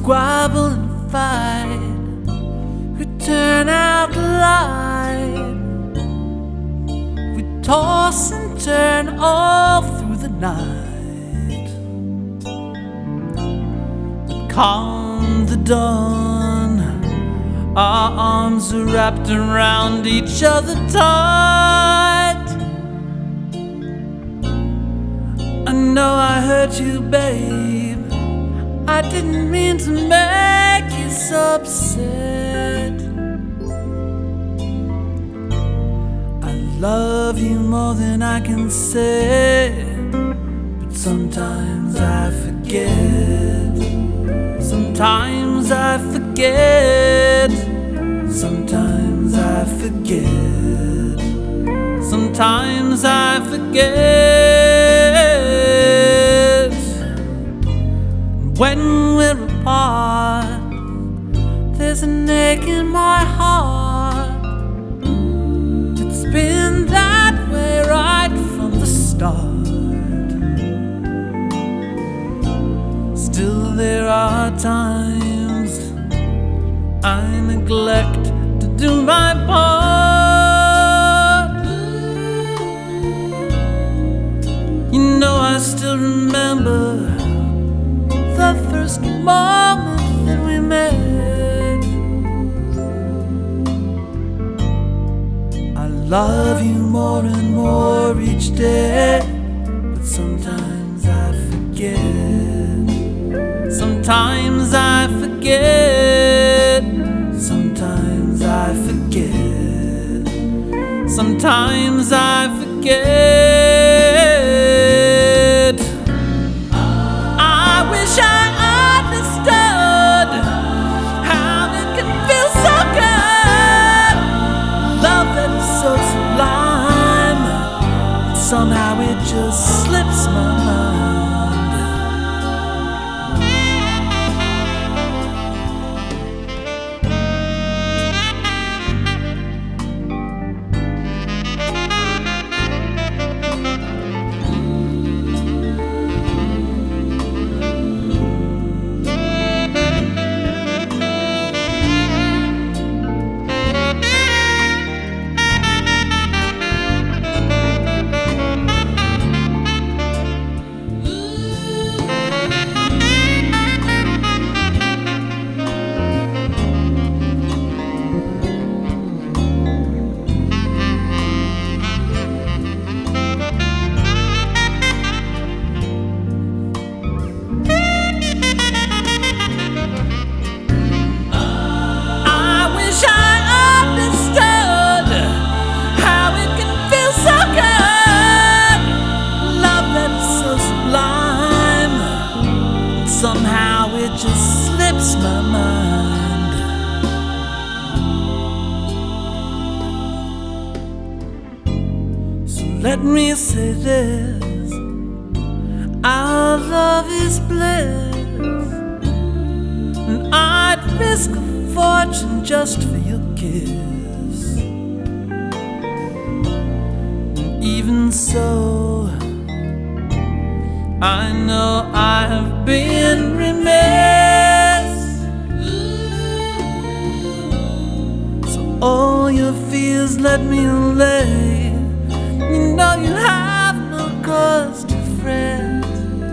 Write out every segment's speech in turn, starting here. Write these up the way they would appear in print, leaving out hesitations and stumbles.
squabble and fight, we turn out light, we toss and turn all through the night. But come the dawn, our arms are wrapped around each other tight. I know I hurt you, babe, I didn't mean to make you so upset. I love you more than I can say, but sometimes I forget. Sometimes I forget. Sometimes I forget. Sometimes I forget. When we're apart, there's an ache in my heart. It's been that way right from the start. Still there are times I neglect to do my part. You know I still remember the first moment that we met. I love you more and more each day, but sometimes I forget. Sometimes I forget. Sometimes I forget. Sometimes I forget. I wish I understood how it can feel so good. Love that is so sublime, somehow it just slips my mind. Somehow it just slips my mind. So let me say this: our love is bliss, and I'd risk a fortune just for your kiss. And even so, I know I have been remiss. So all your fears let me allay. You know you have no cause to fret.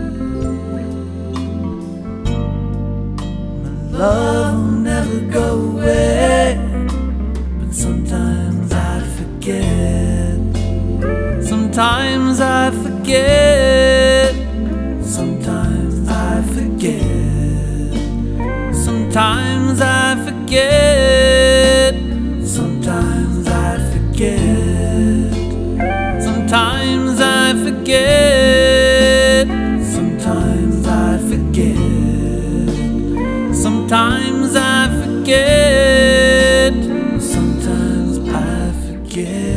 My love will never go away, but sometimes I forget. Sometimes I forget. Sometimes I forget. Sometimes I forget. Sometimes I forget. Sometimes I forget. Sometimes I forget. Sometimes I forget. Sometimes I forget.